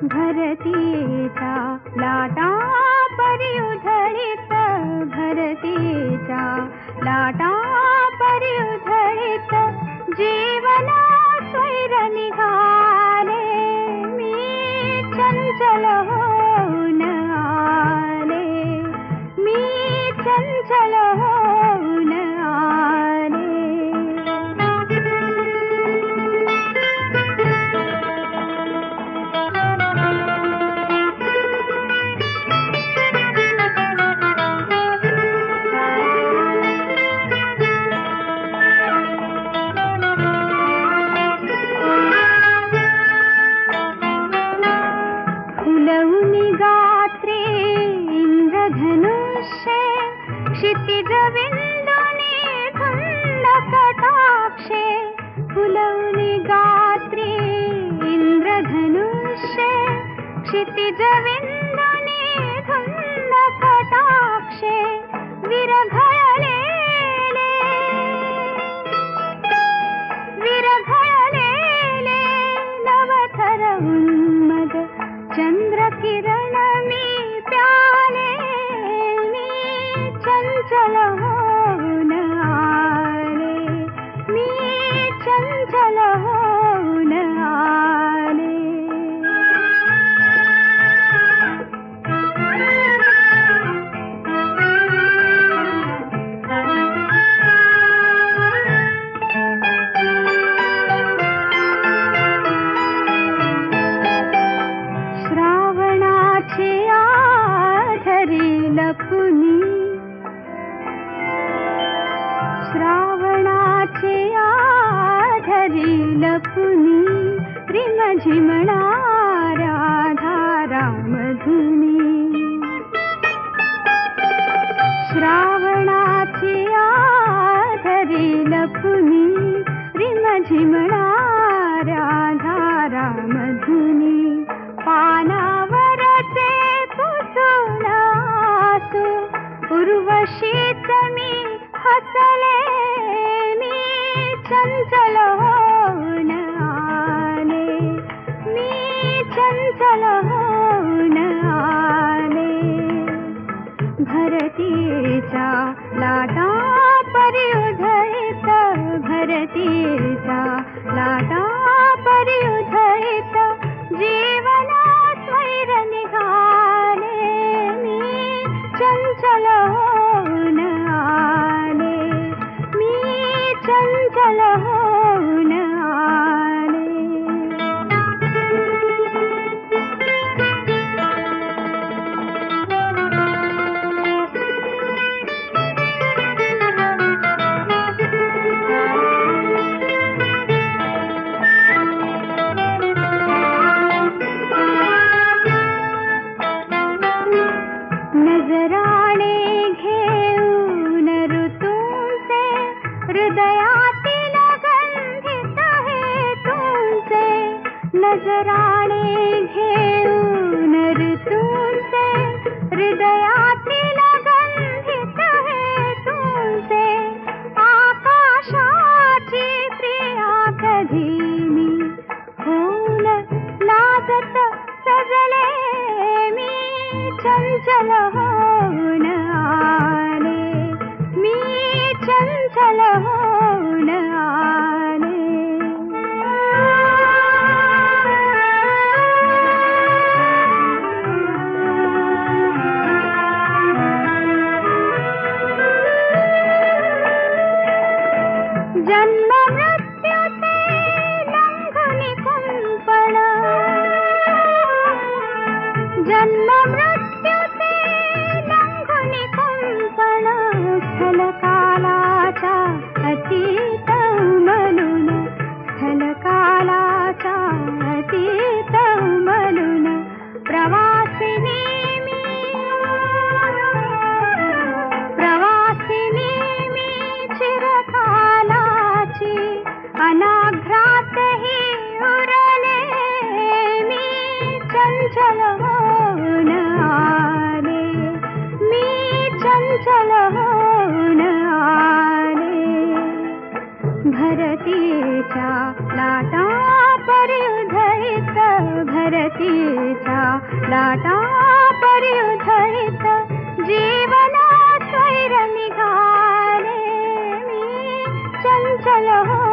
भरतीचा लाटा परी उधळीत, भरतीचा लाटा परी उधळीत, जीवना स्वैर निघाले, मी चंचल होऊन आले, मी चंचल होऊन आले. क्षितिजविन्दुनि धुन्दकटाक्षे, फुलौनि गात्रे इन्द्रधनुष्ये, क्षितिजविन्दुनि धुन्दकटाक्षे, विरघळलेले विरघळलेले नवथर उन्मद चंद्रकिरण मी प्याले, चंचल होऊन आले, मी चंचल होऊन आले. श्रावणाचे आधरी लपुनी, श्रावणाचे आधरी लपुनी, रिमझिमणाऱ्या धारामधुनी, श्रावणाचे आधरी लपुनी, रिमझिमणाऱ्या धारामधुनी, पानावरचे पुसून आसू उर्वशीच मी हसले, मी चंचल होऊन आले, मी चंचल होऊन आले. भरतीचा लाटा परी उधळीत, भरतीचा लाटा परी उधळीत, जीवना स्वैर निघाले, मी चंचल होऊन आले, मी चंचल होऊन आले. नजराणे घेऊन ऋतूंचे, हृदयातील गंधित हेतूंचे, नजराणे घेऊन ऋतूंचे, हृदयातील गंधित हेतूंचे, आकाशाची प्रिया कधी मी होऊन लाजत सजले, मी चंचल होऊन आले, मी चंचल होऊन आले. जन्म मृत्यूचे लंघुनी कुंपण, जन्म मृत्यूचे लंघुनी कुंपण, स्थलकालाच्या अतीत उमलून, स्थलकालाच्या अतीत उमलून, प्रवासिनी मी, प्रवासिनी मी चिरकालाची, अनाघ्रात ही उरले, मी चंचल होऊन आले, मी चंचल होऊन आले. भरतीच्या लाटा परिउधळित भरतीच्या लाटा परिउधळित जीवना स्वैर निघाले मी चंचल हो